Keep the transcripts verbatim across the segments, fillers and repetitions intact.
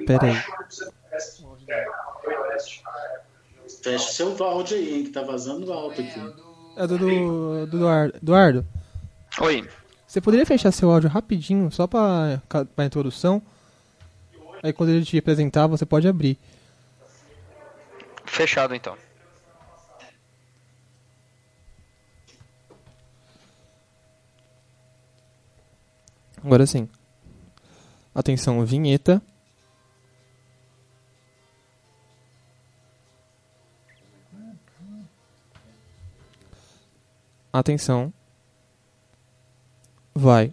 Pera aí. Fecha seu áudio aí, hein, que tá vazando alto aqui. É do, do, do Eduardo. Eduardo, Oi. você poderia fechar seu áudio rapidinho, só pra, pra introdução? Aí quando ele te apresentar, você pode abrir. Fechado, então. Agora sim. Atenção, vinheta. Atenção. Vai.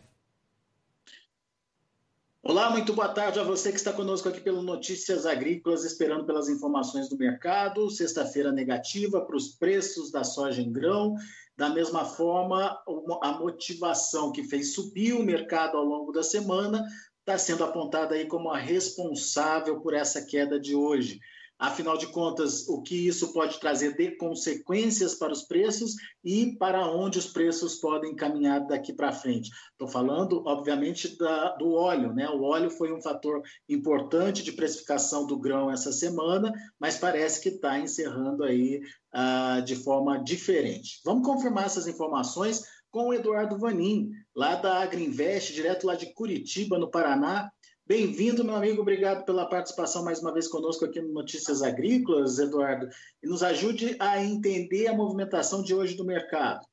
Olá, muito boa tarde a você que está conosco aqui pelo Notícias Agrícolas, esperando pelas informações do mercado. Sexta-feira negativa para os preços da soja em grão. Da mesma forma, a motivação que fez subir o mercado ao longo da semana está sendo apontada aí como a responsável por essa queda de hoje. Afinal de contas, o que isso pode trazer de consequências para os preços e para onde os preços podem caminhar daqui para frente. Estou falando, obviamente, da, do óleo, né? O óleo foi um fator importante de precificação do grão essa semana, mas parece que está encerrando aí uh, de forma diferente. Vamos confirmar essas informações com o Eduardo Vanin, lá da Agriinvest, direto lá de Curitiba, no Paraná. Bem-vindo, meu amigo, obrigado pela participação mais uma vez conosco aqui no Notícias Agrícolas, Eduardo, e nos ajude a entender a movimentação de hoje do mercado.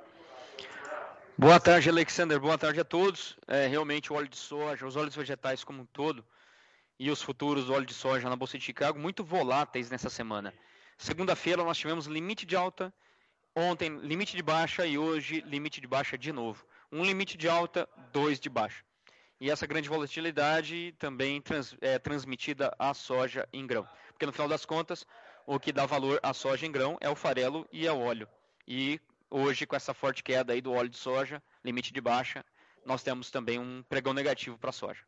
Boa tarde, Alexander, boa tarde a todos. É, realmente o óleo de soja, os óleos vegetais como um todo e os futuros do óleo de soja na Bolsa de Chicago muito voláteis nessa semana. Segunda-feira nós tivemos limite de alta, ontem limite de baixa e hoje limite de baixa de novo. Um limite de alta, dois de baixa. E essa grande volatilidade também trans, é transmitida à soja em grão. Porque no final das contas, o que dá valor à soja em grão é o farelo e é o óleo. E hoje, com essa forte queda aí do óleo de soja, limite de baixa, nós temos também um pregão negativo para a soja.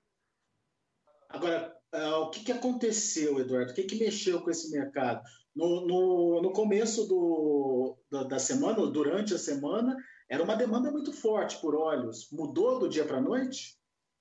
Agora, uh, o que, que aconteceu, Eduardo? O que, que mexeu com esse mercado? No, no, no começo do, da, da semana, durante a semana, era uma demanda muito forte por óleos. Mudou do dia para a noite?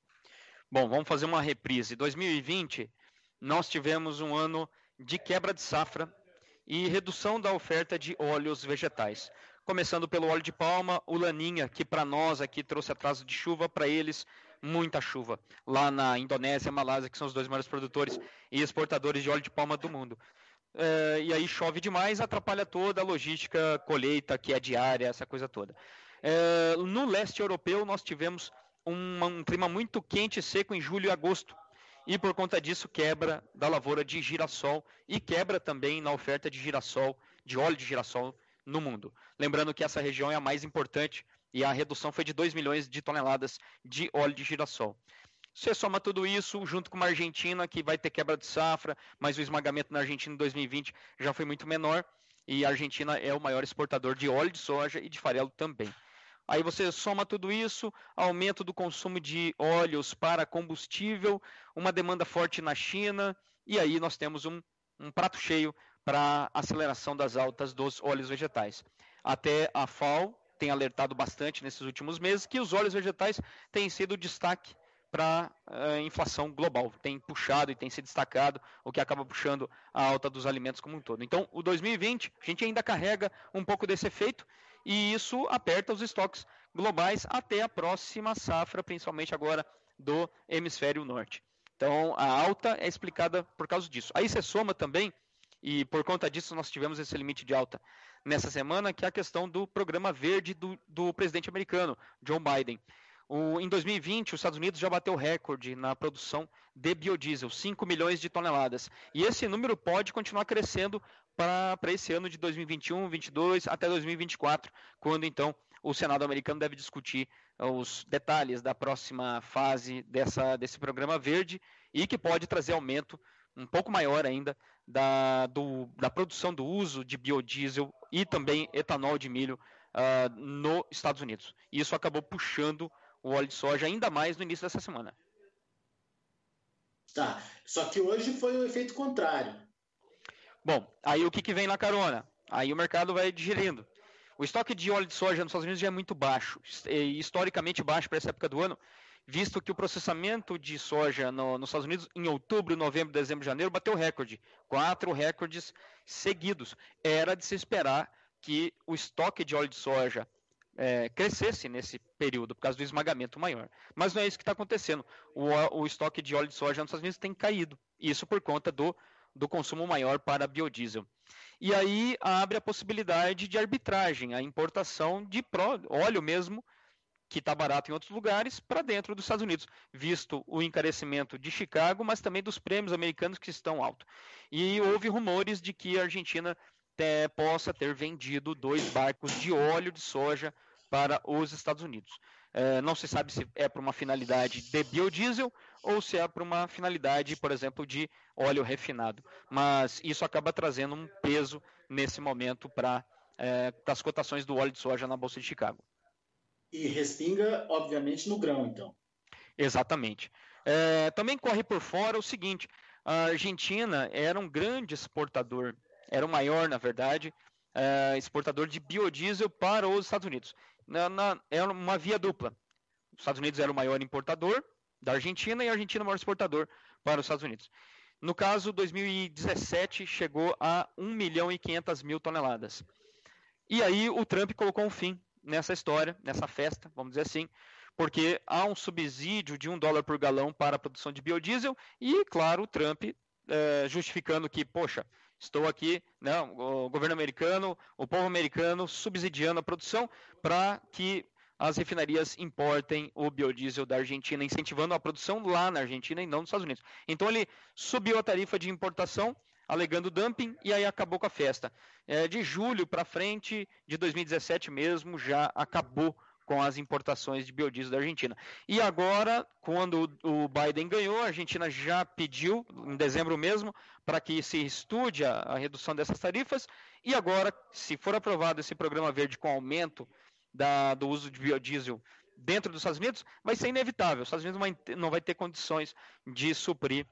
Bom, vamos fazer uma reprise. dois mil e vinte, nós tivemos um ano de quebra de safra e redução da oferta de óleos vegetais. Começando pelo óleo de palma, o laninha, que para nós aqui trouxe atraso de chuva, para eles muita chuva. Lá na Indonésia e Malásia, que são os dois maiores produtores e exportadores de óleo de palma do mundo. É, e aí chove demais, atrapalha toda a logística, colheita, que é diária, essa coisa toda. É, no leste europeu, nós tivemos um, um clima muito quente e seco em julho e agosto. E por conta disso, quebra da lavoura de girassol e quebra também na oferta de girassol, de óleo de girassol no mundo. Lembrando que essa região é a mais importante e a redução foi de dois milhões de toneladas de óleo de girassol. Você soma tudo isso junto com uma Argentina que vai ter quebra de safra, mas o esmagamento na Argentina em dois mil e vinte já foi muito menor e a Argentina é o maior exportador de óleo de soja e de farelo também. Aí você soma tudo isso, aumento do consumo de óleos para combustível, uma demanda forte na China, e aí nós temos um, um prato cheio para aceleração das altas dos óleos vegetais. Até a F A O tem alertado bastante nesses últimos meses que os óleos vegetais têm sido destaque para a inflação global, tem puxado e tem se destacado, o que acaba puxando a alta dos alimentos como um todo. Então, o dois mil e vinte, a gente ainda carrega um pouco desse efeito, e isso aperta os estoques globais até a próxima safra, principalmente agora do hemisfério norte. Então, a alta é explicada por causa disso. Aí você soma também, e por conta disso nós tivemos esse limite de alta nessa semana, que é a questão do programa verde do, do presidente americano, Joe Biden. O, em dois mil e vinte, os Estados Unidos já bateu recorde na produção de biodiesel, cinco milhões de toneladas. E esse número pode continuar crescendo para esse ano de dois mil e vinte e um, vinte e dois até dois mil e vinte e quatro, quando então o Senado americano deve discutir os detalhes da próxima fase dessa, desse programa verde e que pode trazer aumento um pouco maior ainda da, do, da produção do uso de biodiesel e também etanol de milho uh, nos Estados Unidos. E isso acabou puxando o óleo de soja ainda mais no início dessa semana. Tá, só que hoje foi o efeito contrário. Bom, aí o que, que vem na carona? Aí o mercado vai digerindo. O estoque de óleo de soja nos Estados Unidos já é muito baixo, historicamente baixo para essa época do ano, visto que o processamento de soja no, nos Estados Unidos em outubro, novembro, dezembro, janeiro bateu recorde, quatro recordes seguidos. Era de se esperar que o estoque de óleo de soja é, crescesse nesse período, por causa do esmagamento maior. Mas não é isso que está acontecendo. O, o estoque de óleo de soja nos Estados Unidos tem caído, isso por conta do, do consumo maior para biodiesel. E aí abre a possibilidade de arbitragem, a importação de pró, óleo mesmo, que está barato em outros lugares, para dentro dos Estados Unidos, visto o encarecimento de Chicago, mas também dos prêmios americanos que estão altos. E houve rumores de que a Argentina te, possa ter vendido dois barcos de óleo de soja para os Estados Unidos. É, não se sabe se é para uma finalidade de biodiesel ou se é para uma finalidade, por exemplo, de óleo refinado. Mas isso acaba trazendo um peso nesse momento para é, as cotações do óleo de soja na Bolsa de Chicago. E respinga, obviamente, no grão, então. Exatamente. É, também corre por fora o seguinte, a Argentina era um grande exportador, era o maior, na verdade, é, exportador de biodiesel para os Estados Unidos. Na, na, era uma via dupla. Os Estados Unidos era o maior importador da Argentina e a Argentina o maior exportador para os Estados Unidos. No caso, dois mil e dezessete chegou a um milhão e quinhentas mil toneladas. E aí o Trump colocou um fim nessa história, nessa festa, vamos dizer assim, porque há um subsídio de um dólar por galão para a produção de biodiesel e, claro, o Trump é, justificando que, poxa, estou aqui, né, o governo americano, o povo americano subsidiando a produção para que as refinarias importem o biodiesel da Argentina, incentivando a produção lá na Argentina e não nos Estados Unidos. Então ele subiu a tarifa de importação, alegando dumping, e aí acabou com a festa. É, de julho para frente, de dois mil e dezessete mesmo, já acabou com as importações de biodiesel da Argentina. E agora, quando o Biden ganhou, a Argentina já pediu, em dezembro mesmo, para que se estude a, a redução dessas tarifas, e agora, se for aprovado esse programa verde com aumento da, do uso de biodiesel dentro dos Estados Unidos, vai ser inevitável. Os Estados Unidos não vai, não vai ter condições de suprir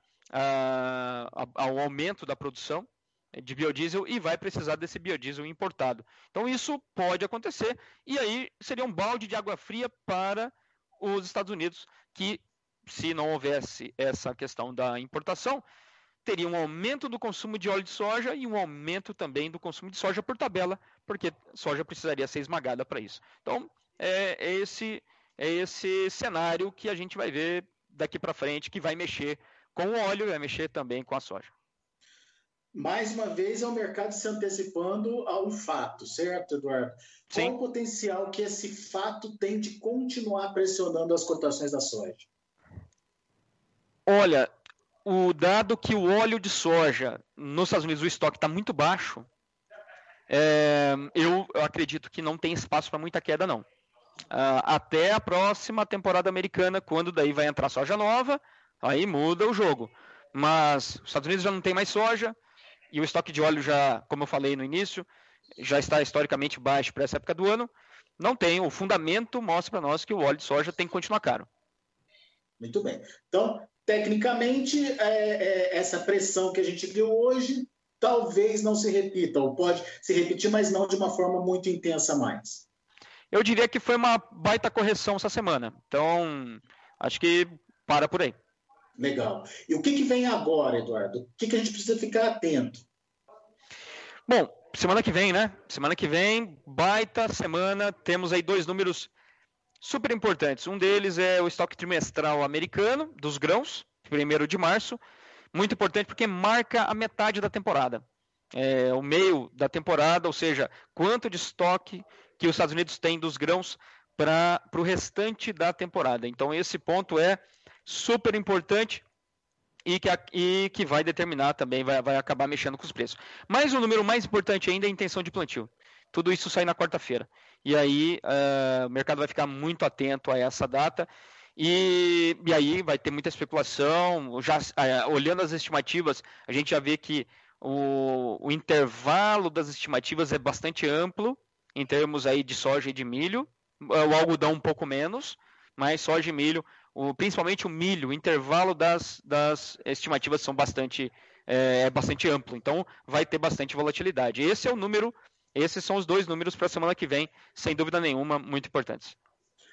uh, ao aumento da produção de biodiesel e vai precisar desse biodiesel importado. Então isso pode acontecer e aí seria um balde de água fria para os Estados Unidos que, se não houvesse essa questão da importação, teria um aumento do consumo de óleo de soja e um aumento também do consumo de soja por tabela, porque soja precisaria ser esmagada para isso. Então é, é, esse, é esse cenário que a gente vai ver daqui para frente, que vai mexer com o óleo e vai mexer também com a soja. Mais uma vez, é o mercado se antecipando a um fato, certo, Eduardo? Sim. Qual o potencial que esse fato tem de continuar pressionando as cotações da soja? Olha, o dado que o óleo de soja nos Estados Unidos, o estoque está muito baixo, é, eu, eu acredito que não tem espaço para muita queda, não. Uh, até a próxima temporada americana, quando daí vai entrar soja nova, aí muda o jogo. Mas os Estados Unidos já não tem mais soja, e o estoque de óleo já, como eu falei no início, já está historicamente baixo para essa época do ano. Não tem, o fundamento mostra para nós que o óleo de soja tem que continuar caro. Muito bem. Então, tecnicamente, é, é, essa pressão que a gente viu hoje talvez não se repita, ou pode se repetir, mas não de uma forma muito intensa mais. Eu diria que foi uma baita correção essa semana. Então, acho que para por aí. Legal. E o que, que vem agora, Eduardo? O que, que a gente precisa ficar atento? Bom, semana que vem, né? Semana que vem, baita semana. Temos aí dois números super importantes. Um deles é o estoque trimestral americano dos grãos, primeiro de março. Muito importante porque marca a metade da temporada. É o meio da temporada, ou seja, quanto de estoque que os Estados Unidos têm dos grãos para o restante da temporada. Então, esse ponto é super importante e que, e que vai determinar também, vai, vai acabar mexendo com os preços. Mas o número mais importante ainda é a intenção de plantio. Tudo isso sai na quarta-feira. E aí uh, o mercado vai ficar muito atento a essa data. E, e aí vai ter muita especulação. Já, uh, olhando as estimativas, a gente já vê que o, o intervalo das estimativas é bastante amplo, em termos aí de soja e de milho. O algodão um pouco menos, mas soja e milho, o, principalmente o milho, o intervalo das, das estimativas são bastante, é, bastante amplo, então vai ter bastante volatilidade. Esse é o número, esses são os dois números para a semana que vem, sem dúvida nenhuma, muito importantes.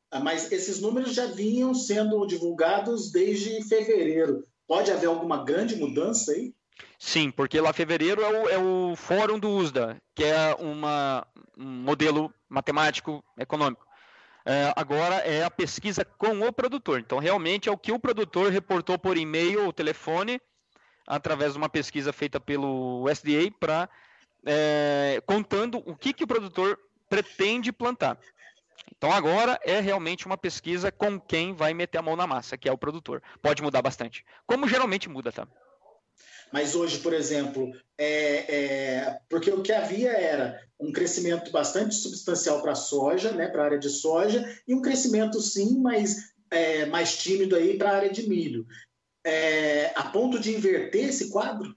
Mas esses números já vinham sendo divulgados desde fevereiro. Pode haver alguma grande mudança aí? Sim, porque lá fevereiro é o, é o Fórum do U S D A, que é uma, um modelo matemático econômico. É, agora é a pesquisa com o produtor. Então, realmente é o que o produtor reportou por e-mail ou telefone, através de uma pesquisa feita pelo U S D A, para é, contando o que, que o produtor pretende plantar. Então, agora é realmente uma pesquisa com quem vai meter a mão na massa, que é o produtor. Pode mudar bastante. Como geralmente muda, tá? Mas hoje, por exemplo, é, é, porque o que havia era um crescimento bastante substancial para a soja, né, para a área de soja, e um crescimento, sim, mas é, mais tímido aí para a área de milho. É, a ponto de inverter esse quadro?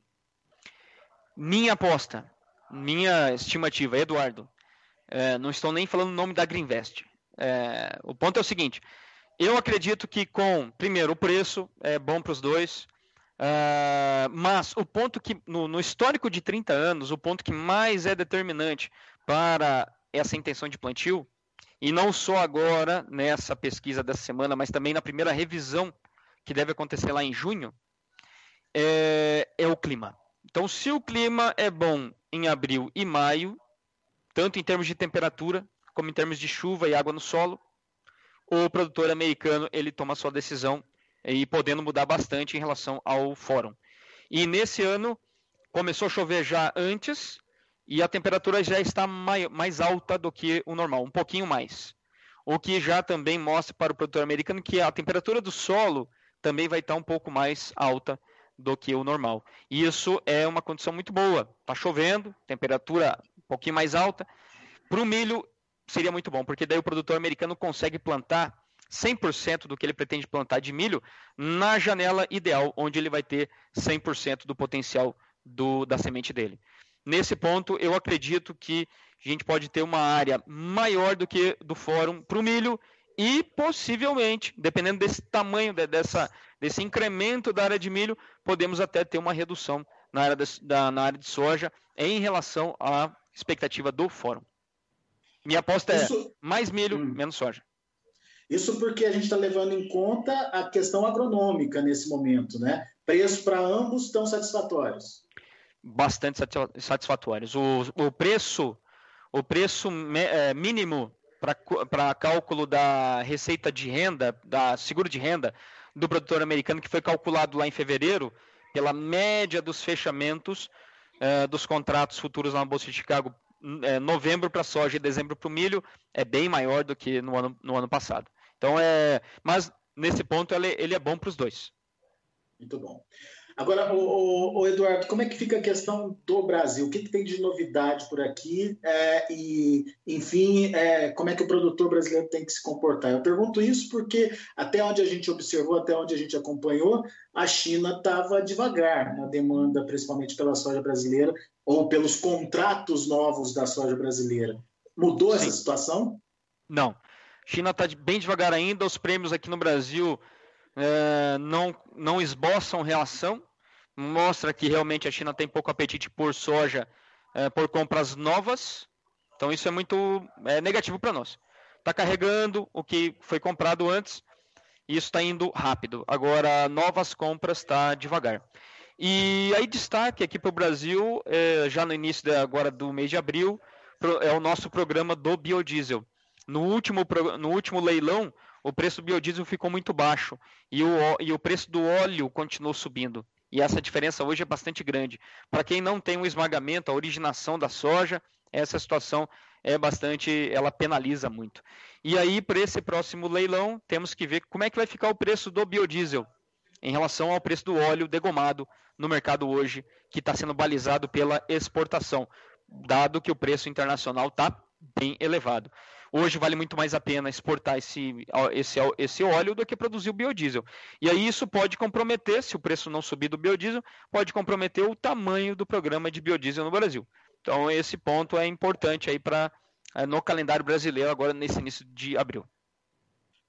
Minha aposta, minha estimativa, Eduardo, é, não estou nem falando o nome da Greenvest. É, o ponto é o seguinte, eu acredito que com, primeiro, o preço é bom para os dois, Uh, mas o ponto que, no, no histórico de trinta anos, o ponto que mais é determinante para essa intenção de plantio, e não só agora nessa pesquisa dessa semana, mas também na primeira revisão que deve acontecer lá em junho, é, é o clima. Então, se o clima é bom em abril e maio, tanto em termos de temperatura, como em termos de chuva e água no solo, o produtor americano ele toma a sua decisão e podendo mudar bastante em relação ao fórum. E nesse ano começou a chover já antes e a temperatura já está mai, mais alta do que o normal, um pouquinho mais. O que já também mostra para o produtor americano que a temperatura do solo também vai estar um pouco mais alta do que o normal. E isso é uma condição muito boa. Está chovendo, temperatura um pouquinho mais alta. Para o milho seria muito bom, porque daí o produtor americano consegue plantar cem por cento do que ele pretende plantar de milho na janela ideal, onde ele vai ter cem por cento do potencial do, da semente dele. Nesse ponto, eu acredito que a gente pode ter uma área maior do que do fórum para o milho e possivelmente, dependendo desse tamanho, dessa, desse incremento da área de milho, podemos até ter uma redução na área de, da, na área de soja em relação à expectativa do fórum. Minha aposta Isso... é mais milho, hum. menos soja. Isso porque a gente está levando em conta a questão agronômica nesse momento, né? Preços para ambos estão satisfatórios? Bastante satisfatórios. O, o preço, o preço é, mínimo para cálculo da receita de renda, da seguro de renda do produtor americano, que foi calculado lá em fevereiro, pela média dos fechamentos é, dos contratos futuros na Bolsa de Chicago, é, novembro para soja e dezembro para o milho, é bem maior do que no ano, no ano passado. Então, é, mas nesse ponto ele, ele é bom para os dois. Muito bom. Agora, o, o Eduardo, como é que fica a questão do Brasil? O que, que tem de novidade por aqui? É, e, enfim, é, como é que o produtor brasileiro tem que se comportar? Eu pergunto isso porque, até onde a gente observou, até onde a gente acompanhou, a China estava devagar na demanda, principalmente pela soja brasileira, ou pelos contratos novos da soja brasileira. Mudou Sim. essa situação? Não. China está bem devagar ainda, os prêmios aqui no Brasil é, não, não esboçam reação, mostra que realmente a China tem pouco apetite por soja, é, por compras novas, então isso é muito é, negativo para nós. Está carregando o que foi comprado antes, e isso está indo rápido. Agora, novas compras está devagar. E aí destaque aqui para o Brasil, é, já no início de, agora do mês de abril, é o nosso programa do biodiesel. No último, no último leilão, o preço do biodiesel ficou muito baixo e o, e o preço do óleo continuou subindo. E essa diferença hoje é bastante grande. Para quem não tem um esmagamento, a originação da soja, essa situação é bastante, ela penaliza muito. E aí, para esse próximo leilão, temos que ver como é que vai ficar o preço do biodiesel em relação ao preço do óleo degomado no mercado hoje, que está sendo balizado pela exportação, dado que o preço internacional está bem elevado. Hoje vale muito mais a pena exportar esse, esse, esse óleo do que produzir o biodiesel. E aí isso pode comprometer, se o preço não subir do biodiesel, pode comprometer o tamanho do programa de biodiesel no Brasil. Então esse ponto é importante aí para no calendário brasileiro agora nesse início de abril.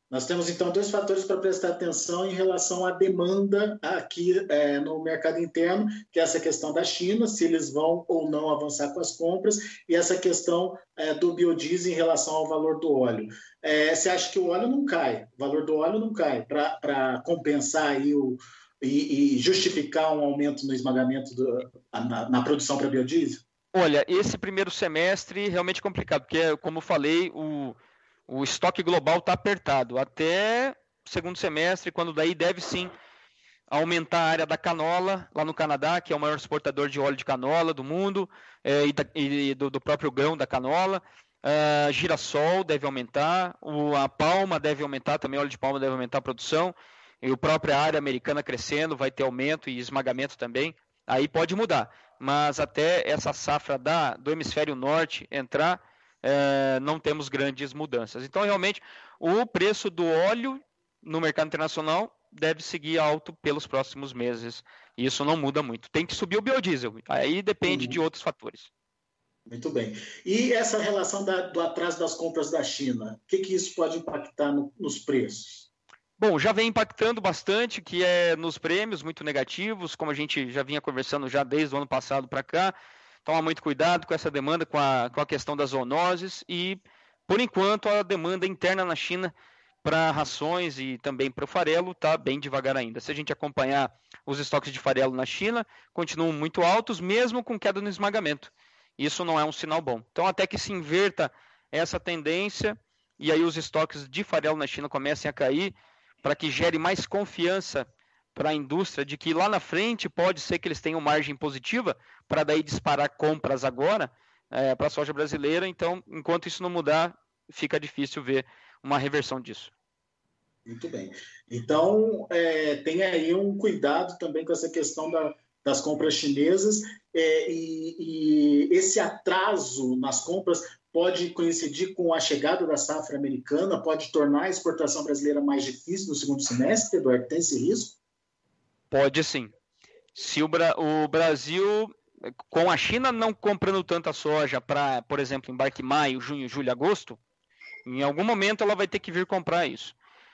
Nós temos, então, dois fatores para prestar atenção em relação à demanda aqui é, no mercado interno, que é essa questão da China, se eles vão ou não avançar com as compras, e essa questão é, do biodiesel em relação ao valor do óleo. É, você acha que o óleo não cai, o valor do óleo não cai, para compensar aí o, e, e justificar um aumento no esmagamento do, na, na produção para biodiesel? Olha, esse primeiro semestre realmente complicado, porque, como eu falei, o... O estoque global está apertado até o segundo semestre, quando daí deve sim aumentar a área da canola, lá no Canadá, que é o maior exportador de óleo de canola do mundo, é, e, da, e do, do próprio grão da canola. Uh, girassol deve aumentar, o, a palma deve aumentar, também óleo de palma deve aumentar a produção, e a própria área americana crescendo, vai ter aumento e esmagamento também. Aí pode mudar, mas até essa safra da, do hemisfério norte entrar, É, não temos grandes mudanças. Então, realmente, o preço do óleo no mercado internacional deve seguir alto pelos próximos meses. Isso não muda muito. Tem que subir o biodiesel. Aí depende uhum. de outros fatores. Muito bem. E essa relação da, do atraso das compras da China, o que, que isso pode impactar no, nos preços? Bom, já vem impactando bastante, que é nos prêmios muito negativos, como a gente já vinha conversando já desde o ano passado para cá. Toma muito cuidado com essa demanda, com a, com a questão das zoonoses e, por enquanto, a demanda interna na China para rações e também para o farelo está bem devagar ainda. Se a gente acompanhar os estoques de farelo na China, continuam muito altos, mesmo com queda no esmagamento. Isso não é um sinal bom. Então, até que se inverta essa tendência e aí os estoques de farelo na China comecem a cair, para que gere mais confiança para a indústria de que lá na frente pode ser que eles tenham margem positiva para daí disparar compras agora é, para a soja brasileira. Então, enquanto isso não mudar, fica difícil ver uma reversão disso. Muito bem. Então, é, tem aí um cuidado também com essa questão da, das compras chinesas é, e, e esse atraso nas compras pode coincidir com a chegada da safra americana, pode tornar a exportação brasileira mais difícil no segundo semestre, Eduardo? Tem esse risco? Pode sim. Se o, Bra- o Brasil, com a China não comprando tanta soja para, por exemplo, embarque maio, junho, julho, agosto, em algum momento ela vai ter que vir comprar isso.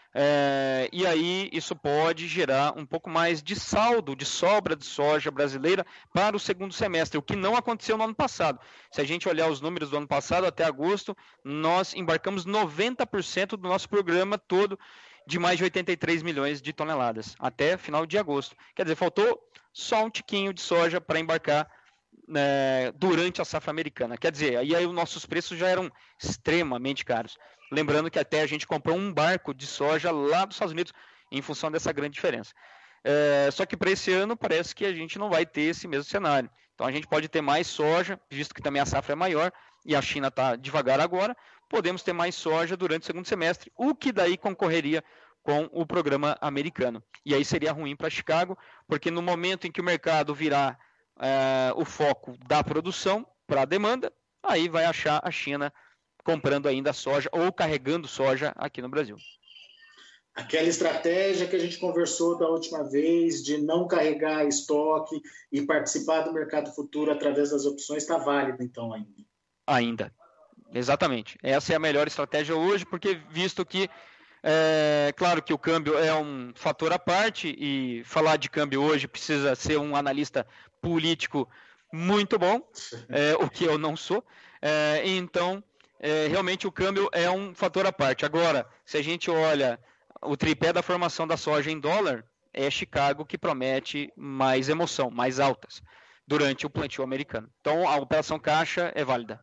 É, e aí isso pode gerar um pouco mais de saldo, de sobra de soja brasileira para o segundo semestre, o que não aconteceu no ano passado. Se a gente olhar os números do ano passado, até agosto, nós embarcamos noventa por cento do nosso programa todo de mais de oitenta e três milhões de toneladas, até final de agosto. Quer dizer, faltou só um tiquinho de soja para embarcar né, durante a safra americana. Quer dizer, aí, aí os nossos preços já eram extremamente caros. Lembrando que até a gente comprou um barco de soja lá dos Estados Unidos em função dessa grande diferença. É, só que para esse ano parece que a gente não vai ter esse mesmo cenário. Então a gente pode ter mais soja, visto que também a safra é maior e a China está devagar agora, podemos ter mais soja durante o segundo semestre, o que daí concorreria com o programa americano. E aí seria ruim para Chicago, porque no momento em que o mercado virar é, o foco da produção para a demanda, aí vai achar a China comprando ainda soja ou carregando soja aqui no Brasil. Aquela estratégia que a gente conversou da última vez de não carregar estoque e participar do mercado futuro através das opções está válida, então, ainda. Ainda, exatamente. Essa é a melhor estratégia hoje, porque visto que, é, claro que o câmbio é um fator à parte e falar de câmbio hoje precisa ser um analista político muito bom, é, o que eu não sou. É, então, é, realmente o câmbio é um fator à parte. Agora, se a gente olha o tripé da formação da soja em dólar, é Chicago que promete mais emoção, mais altas, durante o plantio americano. Então, a operação caixa é válida.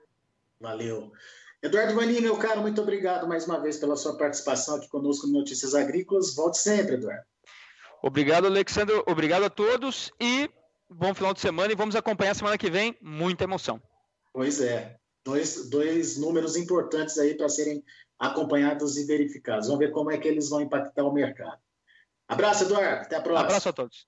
Valeu. Eduardo Vanin, meu caro, muito obrigado mais uma vez pela sua participação aqui conosco no Notícias Agrícolas. Volte sempre, Eduardo. Obrigado, Alexandre. Obrigado a todos e bom final de semana. E vamos acompanhar semana que vem. Muita emoção. Pois é. Dois, dois números importantes aí para serem acompanhados e verificados. Vamos ver como é que eles vão impactar o mercado. Abraço, Eduardo. Até a próxima. Abraço a todos.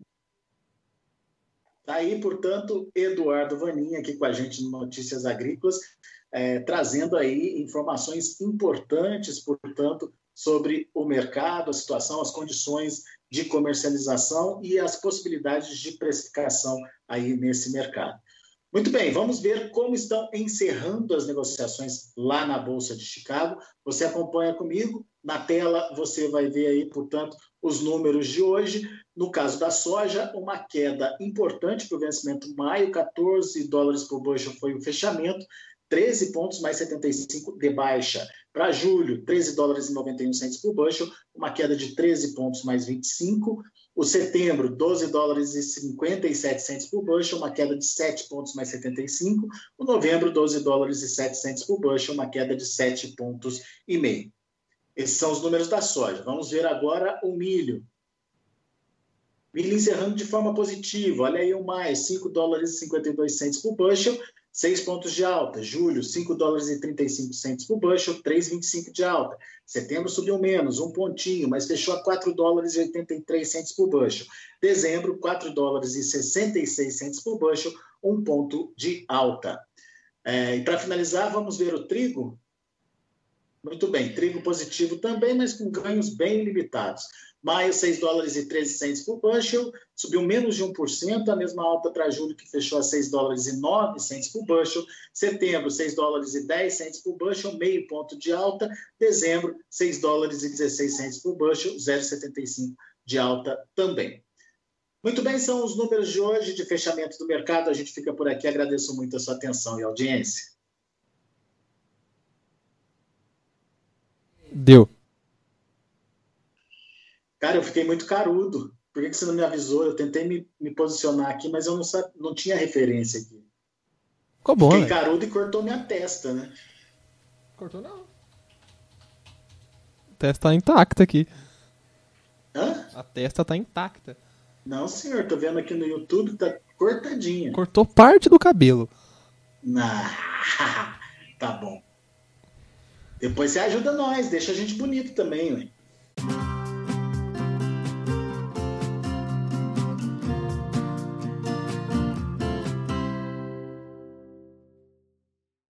Está aí, portanto, Eduardo Vanin aqui com a gente no Notícias Agrícolas, é, trazendo aí informações importantes, portanto, sobre o mercado, a situação, as condições de comercialização e as possibilidades de precificação aí nesse mercado. Muito bem, vamos ver como estão encerrando as negociações lá na Bolsa de Chicago. Você acompanha comigo Na tela você vai ver aí, portanto, os números de hoje. No caso da soja, uma queda importante para o vencimento maio, quatorze dólares por bushel foi o fechamento, treze pontos mais setenta e cinco de baixa. Para julho, treze dólares e noventa e um centavos por bushel, uma queda de treze pontos mais vinte e cinco. O setembro, doze dólares e cinquenta e sete centavos por bushel, uma queda de sete pontos mais setenta e cinco. O novembro, doze dólares e sete centavos por bushel, uma queda de sete pontos e meio. Esses são os números da soja. Vamos ver agora o milho. Milho encerrando de forma positiva. Olha aí o maio, cinco dólares e cinquenta e dois centavos por bushel, seis pontos de alta. Julho, cinco dólares e trinta e cinco centavos por bushel, três vírgula vinte e cinco de alta. Setembro subiu menos, um pontinho, mas fechou a quatro dólares e oitenta e três centavos por bushel. Dezembro, quatro dólares e sessenta e seis centavos por bushel, um ponto de alta. É, e para finalizar, vamos ver o trigo. Muito bem, trigo positivo também, mas com ganhos bem limitados. Maio, seis dólares e treze centavos por bushel, subiu menos de um por cento, a mesma alta para julho, que fechou a seis dólares e nove centavos por bushel. Setembro, seis dólares e dez centavos por bushel, meio ponto de alta. Dezembro, seis dólares e dezesseis centavos por bushel, zero vírgula setenta e cinco de alta também. Muito bem, são os números de hoje de fechamento do mercado. A gente fica por aqui. Agradeço muito a sua atenção e audiência. Deu. Cara, eu fiquei muito carudo. Por que você não me avisou? Eu tentei me, me posicionar aqui, mas eu não, sabe, não tinha referência aqui. Ficou bom, Fiquei né? carudo e cortou minha testa, né? Cortou não. A testa tá intacta aqui. Hã? A testa tá intacta. Não, senhor. Tô vendo aqui no YouTube, tá cortadinha. Cortou parte do cabelo. Ah, tá bom. Depois você ajuda nós, deixa a gente bonito também, ué.